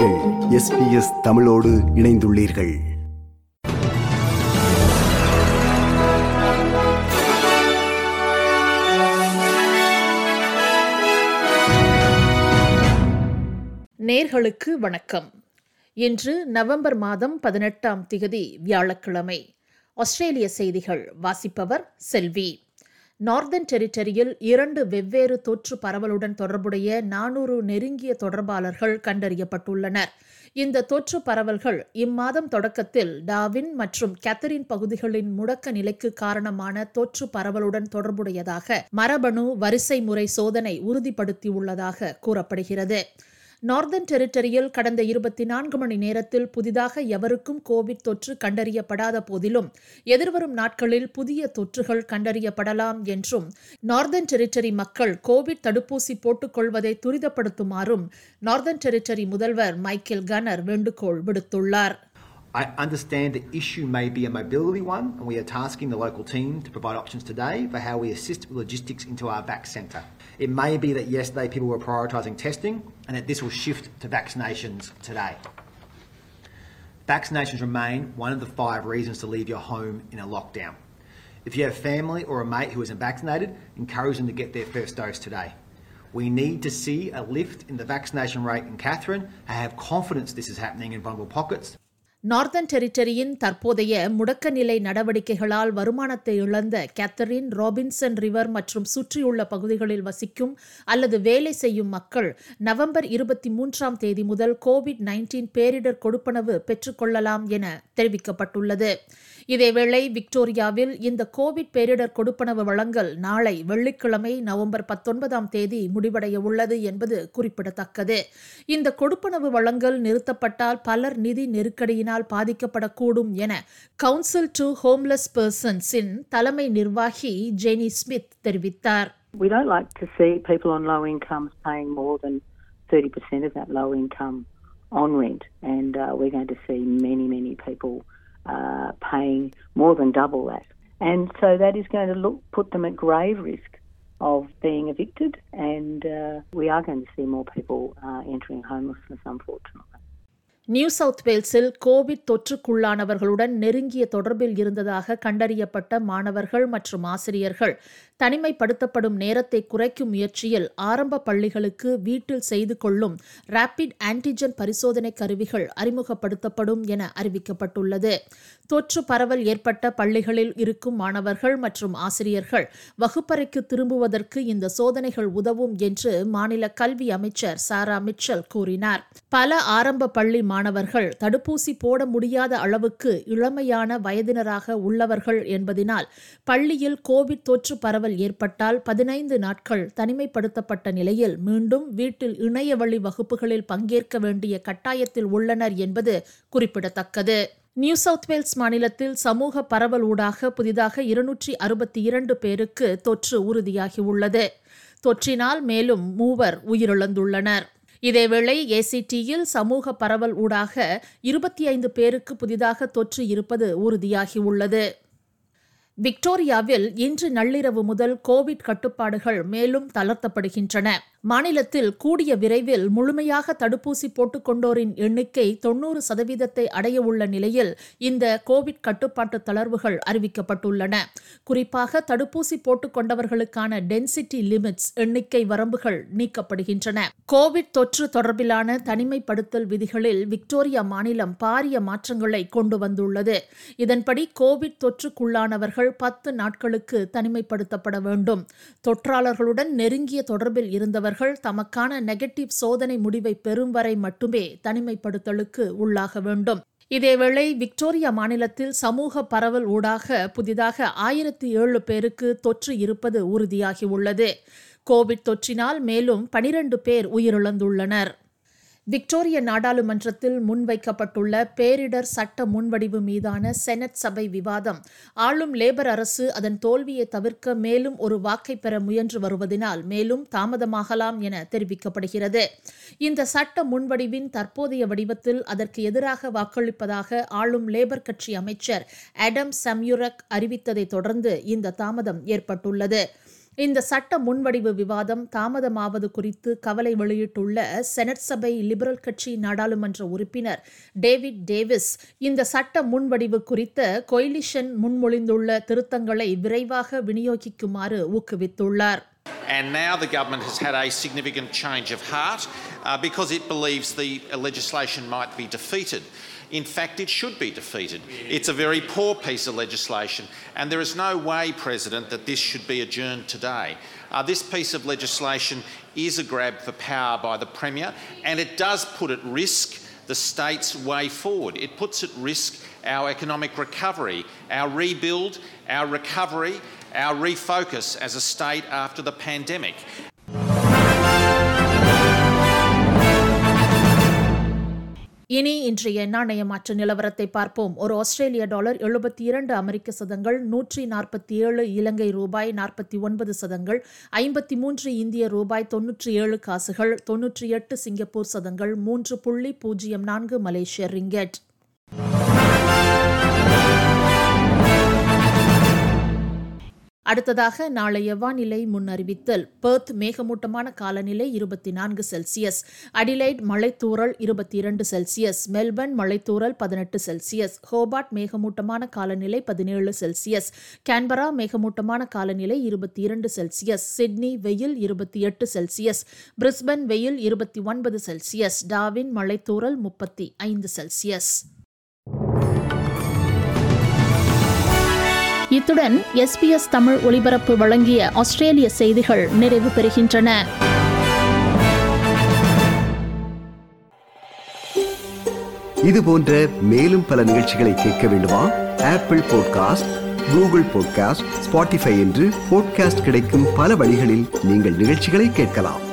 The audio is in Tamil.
நீங்கள் SBS தமிழோடு இணைந்துள்ளீர்கள். நேர்களுக்கு வணக்கம். இன்று நவம்பர் மாதம் 18 வியாழக்கிழமை. ஆஸ்திரேலிய செய்திகள் வாசிப்பவர் செல்வி. நார்தன் டெரிட்டரியில் 2 வெவ்வேறு தொற்று பரவலுடன் தொடர்புடைய 400 நெருங்கிய தொடர்பாளர்கள் கண்டறியப்பட்டுள்ளனர். இந்த தொற்று பரவல்கள் இம்மாதம் தொடக்கத்தில் டார்வின் மற்றும் கேத்தரின் பகுதிகளின் முடக்க நிலைக்கு காரணமான தொற்று பரவலுடன் தொடர்புடையதாக மரபணு வரிசைமுறை சோதனை உறுதிப்படுத்தியுள்ளதாக கூறப்படுகிறது. நார்தன் டெரிட்டரியில் கடந்த 24 மணி நேரத்தில் புதிதாக எவருக்கும் கோவிட் தொற்று கண்டறியப்படாத போதிலும் எதிர்வரும் நாட்களில் புதிய தொற்றுகள் கண்டறியப்படலாம் என்றும் நார்தன் டெரிட்டரி மக்கள் கோவிட் தடுப்பூசி போட்டுக் கொள்வதை துரிதப்படுத்துமாறும் நார்தன் டெரிட்டரி முதல்வர் மைக்கேல் கன்னர் வேண்டுகோள் விடுத்துள்ளார். I understand the issue may be a mobility one, and we are tasking the local team to provide options today for how we assist with logistics into our vac centre. It may be that yesterday people were prioritising testing and that this will shift to vaccinations today. Vaccinations remain one of the 5 reasons to leave your home in a lockdown. If you have family or a mate who isn't vaccinated, encourage them to get their first dose today. We need to see a lift in the vaccination rate in Katherine and have confidence this is happening in vulnerable pockets. Northern டெரிட்டரியின் தற்போதைய முடக்க நிலை நடவடிக்கைகளால் வருமானத்தை இழந்த கேத்தரின், ராபின்சன் ரிவர் மற்றும் சுற்றியுள்ள பகுதிகளில் வசிக்கும் அல்லது வேலை செய்யும் மக்கள் நவம்பர் 23 முதல் COVID-19 பேரிடர் கொடுப்பனவு பெற்றுக்கொள்ளலாம் என தெரிவிக்கப்பட்டுள்ளது. இதேவேளை விக்டோரியாவில் இந்த கோவிட் பேரிடர் கொடுப்பனவு வழங்கல் நாளை வெள்ளிக்கிழமை நவம்பர் 19 முடிவடைய உள்ளது என்பது குறிப்பிடத்தக்கது. இந்த கொடுப்பனவு வழங்கல் நிறுத்தப்பட்டால் பலர் நிதி நெருக்கடியினால் பாதிக்கப்படக்கூடும் என கவுன்சில் டு ஹோம்லெஸ் பர்சன்ஸின் தலைமை நிர்வாகி ஜெனி ஸ்மித் தெரிவித்தார். We don't like to see people on low incomes paying more than 30% of that low income on rent, and we're going to see many people paying more than double that, and so that is going to put them at grave risk of being evicted, and we are going to see more people entering homelessness, unfortunately. New South வேல்ஸில் கோவிட் தொற்றுக்குள்ளானவர்களுடன் நெருங்கிய தொடர்பில் இருந்ததாக கண்டறியப்பட்ட மாணவர்கள் மற்றும் ஆசிரியர்கள் தனிமைப்படுத்தப்படும் நேரத்தை குறைக்கும் முயற்சியில் ஆரம்ப பள்ளிகளுக்கு வீட்டில் செய்து கொள்ளும் ரேபிட் ஆன்டிஜன் பரிசோதனை கருவிகள் அறிமுகப்படுத்தப்படும் என அறிவிக்கப்பட்டுள்ளது. தொற்று பரவல் ஏற்பட்ட பள்ளிகளில் இருக்கும் மாணவர்கள் மற்றும் ஆசிரியர்கள் வகுப்பறைக்கு திரும்புவதற்கு இந்த சோதனைகள் உதவும் என்று மாநில கல்வி அமைச்சர் சாரா மிச்சல் கூறினார். பல ஆரம்ப பள்ளி மாணவர்கள் தடுப்பூசி போட முடியாத அளவுக்கு இளமையான வயதினராக உள்ளவர்கள் என்பதினால் பள்ளியில் கோவிட் தொற்று பரவல் ஏற்பட்டால் 15 நாட்கள் தனிமைப்படுத்தப்பட்ட நிலையில் மீண்டும் வீட்டில் இணையவழி வகுப்புகளில் பங்கேற்க வேண்டிய கட்டாயத்தில் உள்ளனர் என்பது குறிப்பிடத்தக்கது. நியூ சவுத் வேல்ஸ் மாநிலத்தில் சமூக பரவல் ஊடாக புதிதாக 262 பேருக்கு தொற்று உறுதியாகியுள்ளது. தொற்றினால் மேலும் 3 உயிரிழந்துள்ளனர். இதேவேளை ACTயில் சமூக பரவல் ஊடாக 25 பேருக்கு புதிதாக தொற்று இருப்பது உறுதியாகியுள்ளது. விக்டோரியாவில் இன்று நள்ளிரவு முதல் கோவிட் கட்டுப்பாடுகள் மேலும் தளர்த்தப்படுகின்றன. மாநிலத்தில் கூடிய விரைவில் முழுமையாக தடுப்பூசி போட்டுக் கொண்டோரின் எண்ணிக்கை 90% அடைய உள்ள நிலையில் இந்த கோவிட் கட்டுப்பாட்டு தளர்வுகள் அறிவிக்கப்பட்டுள்ளன. குறிப்பாக தடுப்பூசி போட்டுக் கொண்டவர்களுக்கான டென்சிட்டி லிமிட்ஸ் எண்ணிக்கை வரம்புகள் நீக்கப்படுகின்றன. கோவிட் தொற்று தொடர்பிலான தனிமைப்படுத்தல் விதிகளில் விக்டோரியா மாநிலம் பாரிய மாற்றங்களை கொண்டு வந்துள்ளது. இதன்படி கோவிட் தொற்றுக்குள்ளானவர்கள் 10 நாட்களுக்கு தனிமைப்படுத்தப்பட வேண்டும். தொற்றாளர்களுடன் நெருங்கிய தொடர்பில் இருந்தவர்கள் தமக்கான நெகட்டிவ் சோதனை முடிவை பெறும் வரை மட்டுமே தனிமைப்படுத்தலுக்கு உள்ளாக வேண்டும். இதேவேளை விக்டோரியா மாநிலத்தில் சமூக பரவல் ஊடாக புதிதாக 1007 பேருக்கு தொற்று இருப்பது உறுதியாகியுள்ளது. கோவிட் தொற்றினால் மேலும் 12 பேர் உயிரிழந்துள்ளனர். விக்டோரிய நாடாளுமன்றத்தில் முன்வைக்கப்பட்டுள்ள பேரிடர் சட்ட முன்வடிவு மீதான செனட் சபை விவாதம் ஆளும் லேபர் அரசு அதன் தோல்வியை தவிர்க்க மேலும் ஒரு வாக்கை பெற முயன்று வருவதனால் மேலும் தாமதமாகலாம் என தெரிவிக்கப்படுகிறது. இந்த சட்ட முன்வடிவின் தற்போதைய வடிவத்தில் அதற்கு எதிராக வாக்களிப்பதாக ஆளும் லேபர் கட்சி அமைச்சர் ஆடம் சம்யூரக் அறிவித்ததை தொடர்ந்து இந்த தாமதம் ஏற்பட்டுள்ளது. இந்த சட்ட முன்வடிவு விவாதம் தாமதமாவது குறித்து கவலை வெளியிட்டுள்ள செனட் சபை லிபரல் கட்சி நாடாளுமன்ற உறுப்பினர் டேவிட் டேவிஸ் இந்த சட்ட முன்வடிவு குறித்த கொயிலிஷன் முன்மொழிந்துள்ள திருத்தங்களை விரைவாக விநியோகிக்குமாறு ஊக்குவித்துள்ளார். And now the government has had a significant change of heart because it believes the legislation might be defeated. In fact, it should be defeated. It's a very poor piece of legislation, and there is no way, President, that this should be adjourned today. This piece of legislation is a grab for power by the Premier, and it does put at risk the state's way forward. It puts at risk our economic recovery, our rebuild, our recovery, our refocus as a state after the pandemic. இனி இன்றைய நாணய மாற்று நிலவரத்தை பார்ப்போம். ஒரு ஆஸ்திரேலிய டாலர் 72 அமெரிக்க சதங்கள், 147 இலங்கை ரூபாய் 49 சதங்கள், 53 இந்திய ரூபாய் 97 காசுகள், 98 சிங்கப்பூர் சதங்கள், 3.04 மலேசிய ரிங்கெட். அடுத்ததாக நாளைய வானிலை முன்னறிவித்தல். பெர்த் மேகமூட்டமான காலநிலை 24 செல்சியஸ், அடிலைட் மழைத்தூறல் 22 செல்சியஸ், மெல்பர்ன் மழைத்தூறல் 18 செல்சியஸ், ஹோபார்ட் மேகமூட்டமான காலநிலை 17 செல்சியஸ், கேன்பரா மேகமூட்டமான காலநிலை 22 செல்சியஸ், சிட்னி வெயில் 28 செல்சியஸ், பிரிஸ்பன் வெயில் 29 செல்சியஸ், டார்வின் மழைத்தூறல் 35 செல்சியஸ். இத்துடன் SBS தமிழ் ஒலிபரப்பு வழங்கிய ஆஸ்திரேலிய செய்திகள் நிறைவு பெறுகின்றன. இது போன்ற மேலும் பல நிகழ்ச்சிகளை கேட்க வேண்டுமா? Apple podcast, Google podcast, Spotify என்று பாட்காஸ்ட் கிடைக்கும் பல வழிகளில் நீங்கள் நிகழ்ச்சிகளை கேட்கலாம்.